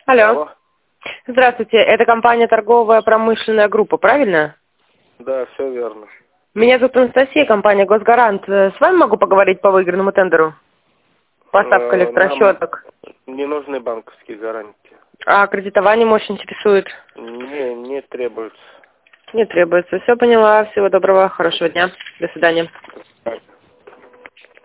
Алло. Алло. Здравствуйте, это компания торговая промышленная группа, правильно? Да, все верно. Меня зовут Анастасия, компания Госгарант. С вами могу поговорить по выигранному тендеру? Поставка Нам электрощеток. не нужны банковские гарантии. А кредитование очень интересует? Не требуется. Не требуется. Все поняла. Всего доброго, хорошего дня. До свидания.